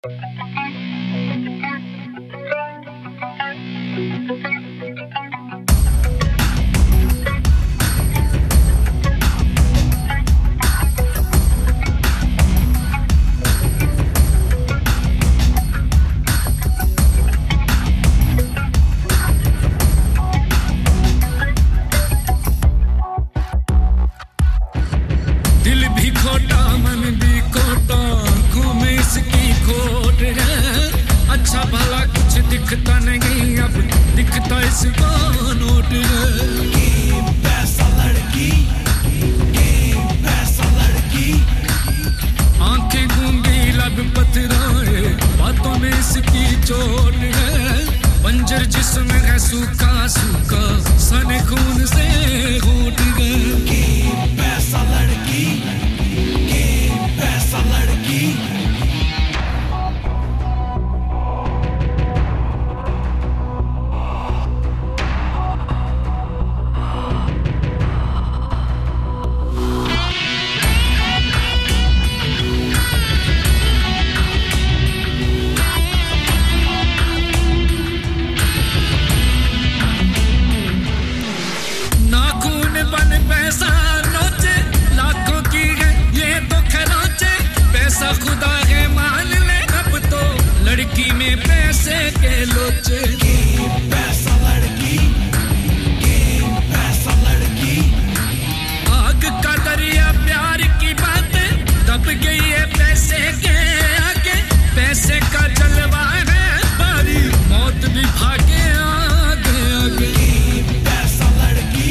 दिखता नहीं अब दिखता इसका नोट है। पैसा लड़की, पैसा लड़की, आंखें गूंगी लब पथराए, बातों में इसकी चोट है। पंजर जिस्म है सूखा सूखा, सने खून से होट गए। पैसा लड़की, पैसा लड़की, पैसा नोचे लाखों की है ये तो खरोचे, पैसा खुदा है मान ले अब तो लड़की में पैसे के लोचे। पैसा लड़की, पैसा लड़की, आग का दरिया प्यार की बातें दब गई है पैसे के आगे। पैसे का जलवा है बारी, मौत भी भागे आगे आगे। पैसा लड़की,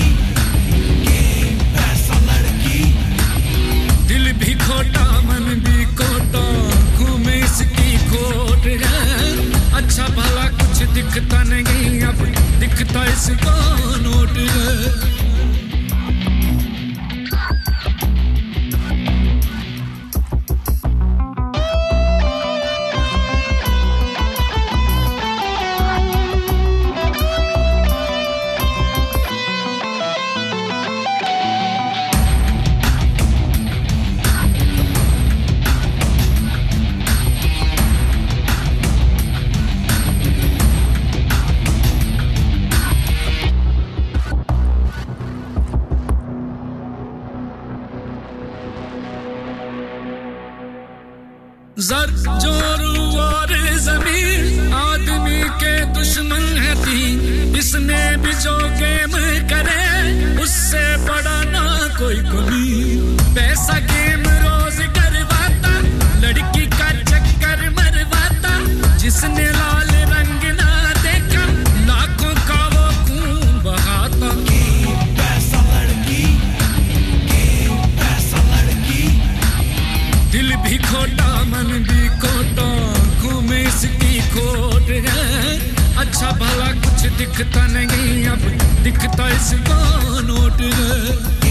दिल भी खोटा मन भी खोटा, घूमे इसकी खोट है। अच्छा भला कुछ दिखता नहीं अब दिखता इसका नोट है। जर जोरू और जमीन आदमी के दुश्मन है तीन, इसमें भी जो गेम करे उससे बड़ा ना कोई कभी। पैसा गेम रोज करवाता, लड़की का चक्कर मरवाता, जिसने लाल रंग ना देखा लाखों का वो खून बहाता। पैसा लड़की, पैसा लड़की, दिल भी खोटा मन भी खोटा, घूमे इसकी खोट है। अच्छा भला कुछ दिखता नहीं अब दिखता इसका नोट है।